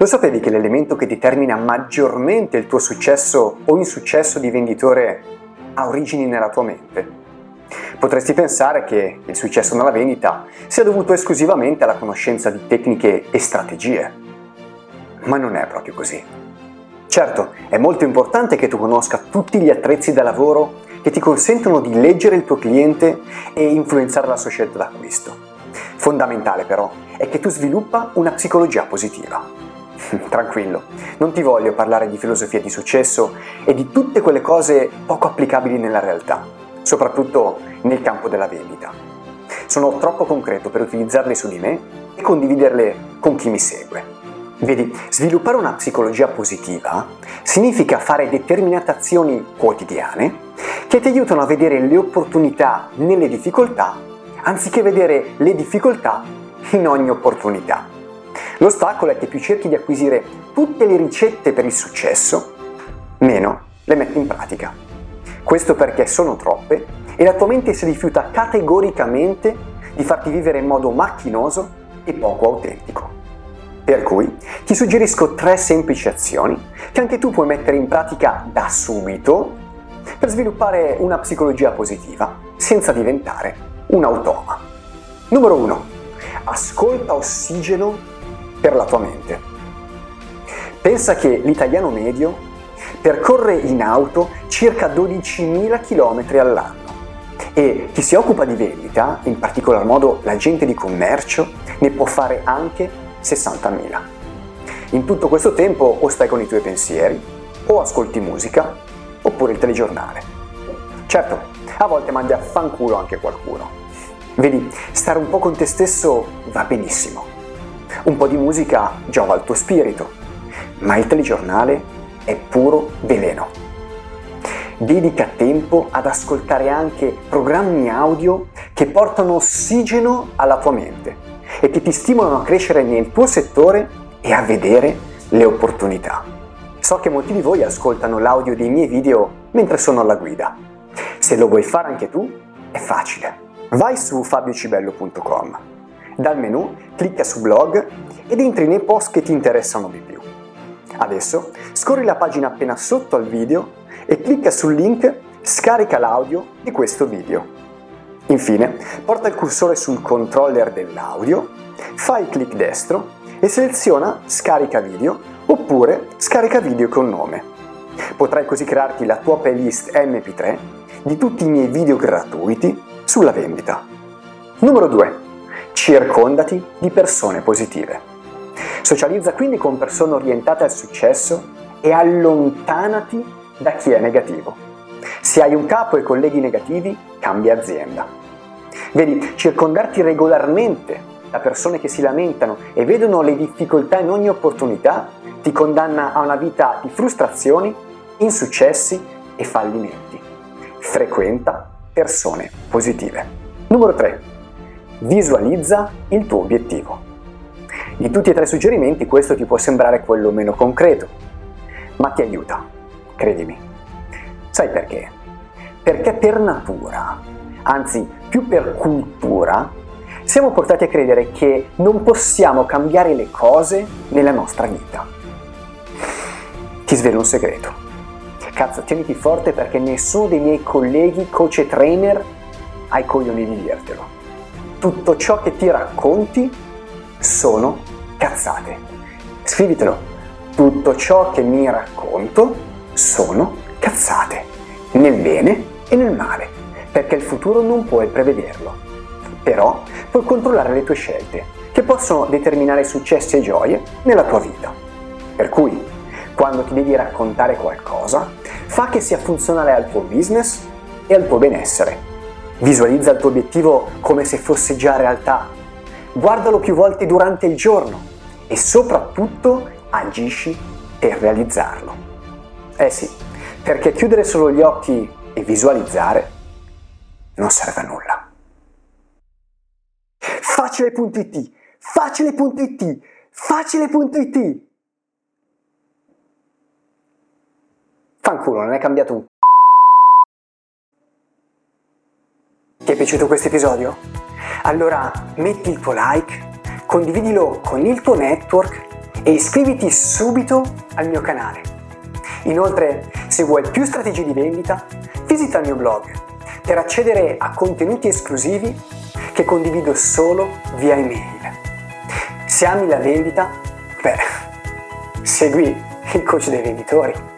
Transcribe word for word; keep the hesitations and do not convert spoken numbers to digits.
Lo sapevi che l'elemento che determina maggiormente il tuo successo o insuccesso di venditore ha origini nella tua mente? Potresti pensare che il successo nella vendita sia dovuto esclusivamente alla conoscenza di tecniche e strategie, ma non è proprio così. Certo, è molto importante che tu conosca tutti gli attrezzi da lavoro che ti consentono di leggere il tuo cliente e influenzare la sua scelta d'acquisto. Fondamentale però è che tu sviluppa una psicologia positiva. Tranquillo, non ti voglio parlare di filosofia di successo e di tutte quelle cose poco applicabili nella realtà, soprattutto nel campo della vendita. Sono troppo concreto per utilizzarle su di me e condividerle con chi mi segue. Vedi, sviluppare una psicologia positiva significa fare determinate azioni quotidiane che ti aiutano a vedere le opportunità nelle difficoltà, anziché vedere le difficoltà in ogni opportunità. L'ostacolo è che più cerchi di acquisire tutte le ricette per il successo, meno le metti in pratica. Questo perché sono troppe e la tua mente si rifiuta categoricamente di farti vivere in modo macchinoso e poco autentico. Per cui ti suggerisco tre semplici azioni che anche tu puoi mettere in pratica da subito per sviluppare una psicologia positiva senza diventare un automa. Numero uno. Ascolta ossigeno per la tua mente. Pensa che l'italiano medio percorre in auto circa dodicimila chilometri all'anno e chi si occupa di vendita, in particolar modo la gente di commercio, ne può fare anche sessantamila. In tutto questo tempo o stai con i tuoi pensieri, o ascolti musica, oppure il telegiornale. Certo, a volte mandi a fanculo anche qualcuno. Vedi, stare un po' con te stesso va benissimo. Un po' di musica giova al tuo spirito, ma il telegiornale è puro veleno. Dedica tempo ad ascoltare anche programmi audio che portano ossigeno alla tua mente e che ti stimolano a crescere nel tuo settore e a vedere le opportunità. So che molti di voi ascoltano l'audio dei miei video mentre sono alla guida. Se lo vuoi fare anche tu, è facile. Vai su fabio cibello punto com. Dal menu clicca su blog ed entri nei post che ti interessano di più. Adesso scorri la pagina appena sotto al video e clicca sul link scarica l'audio di questo video. Infine, porta il cursore sul controller dell'audio, fai clic destro e seleziona scarica video oppure scarica video con nome. Potrai così crearti la tua playlist emme pi tre di tutti i miei video gratuiti sulla vendita. Numero due. Circondati di persone positive. Socializza quindi con persone orientate al successo e allontanati da chi è negativo. Se hai un capo e colleghi negativi, cambia azienda. Vedi, circondarti regolarmente da persone che si lamentano e vedono le difficoltà in ogni opportunità ti condanna a una vita di frustrazioni, insuccessi e fallimenti. Frequenta persone positive. Numero tre. Visualizza il tuo obiettivo. Di tutti e tre i suggerimenti questo ti può sembrare quello meno concreto, ma ti aiuta, credimi. Sai perché? Perché per natura, anzi più per cultura, siamo portati a credere che non possiamo cambiare le cose nella nostra vita. Ti svelo un segreto. Cazzo, tieniti forte perché nessuno dei miei colleghi coach e trainer ha i coglioni di dirtelo. Tutto ciò che ti racconti sono cazzate. Scrivitelo. Tutto ciò che mi racconto sono cazzate. Nel bene e nel male. Perché il futuro non puoi prevederlo. Però puoi controllare le tue scelte, che possono determinare successi e gioie nella tua vita. Per cui, quando ti devi raccontare qualcosa, fa che sia funzionale al tuo business e al tuo benessere. Visualizza il tuo obiettivo come se fosse già realtà. Guardalo più volte durante il giorno e soprattutto agisci per realizzarlo. Eh sì, perché chiudere solo gli occhi e visualizzare non serve a nulla. Facile punto it, facile punto it, facile punto it. Fanculo, non è cambiato un Ti è piaciuto questo episodio? Allora metti il tuo like, condividilo con il tuo network e iscriviti subito al mio canale. Inoltre, se vuoi più strategie di vendita, visita il mio blog per accedere a contenuti esclusivi che condivido solo via email. Se ami la vendita, beh, segui il coach dei venditori.